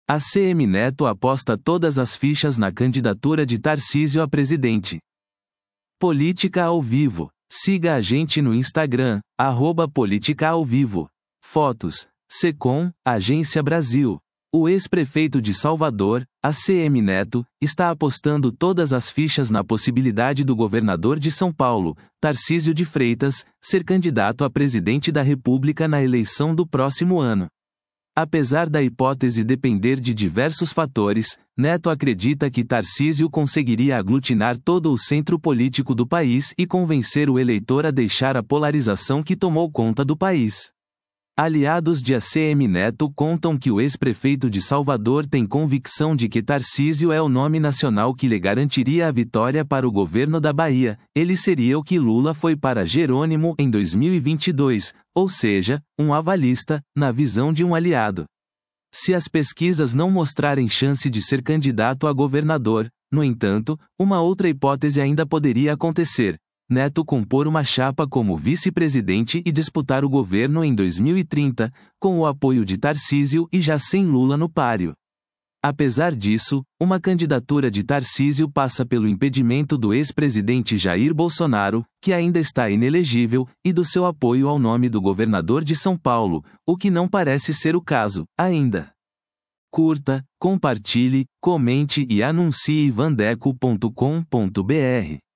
ACM Neto aposta todas as fichas na candidatura de Tarcísio a presidente. Política ao vivo. Siga a gente no Instagram, @política-ao-vivo. Fotos: Secom, Agência Brasil. O ex-prefeito de Salvador, ACM Neto, está apostando todas as fichas na possibilidade do governador de São Paulo, Tarcísio de Freitas, ser candidato a presidente da República na eleição do próximo ano. Apesar da hipótese depender de diversos fatores, Neto acredita que Tarcísio conseguiria aglutinar todo o centro político do país e convencer o eleitor a deixar a polarização que tomou conta do país. Aliados de ACM Neto contam que o ex-prefeito de Salvador tem convicção de que Tarcísio é o nome nacional que lhe garantiria a vitória para o governo da Bahia. Ele seria o que Lula foi para Jerônimo em 2022, ou seja, um avalista, na visão de um aliado. Se as pesquisas não mostrarem chance de ser candidato a governador, no entanto, uma outra hipótese ainda poderia acontecer: Neto compor uma chapa como vice-presidente e disputar o governo em 2030, com o apoio de Tarcísio e já sem Lula no páreo. Apesar disso, uma candidatura de Tarcísio passa pelo impedimento do ex-presidente Jair Bolsonaro, que ainda está inelegível, e do seu apoio ao nome do governador de São Paulo, o que não parece ser o caso, ainda. Curta, compartilhe, comente e anuncie vandeco.com.br.